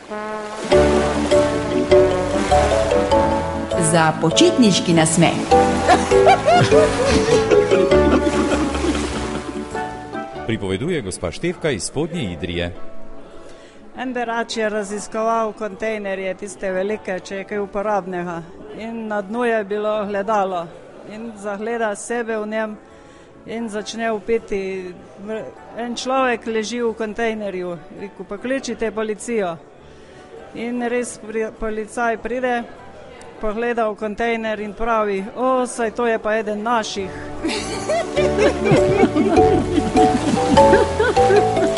Za počitniški nasmeh. Pripoveduje gospa Štefka iz Spodnje Idrije. En berač je raziskoval kontejnerje, tiste velike, če je kaj uporabnega. In na dnu je bilo gledalo. In zagleda sebe v njem in začne vpiti. En človek leži v kontejnerju. Rekel, pokličite policijo. In res policaj pride, pogleda v kontejner in pravi, saj to je pa eden naših.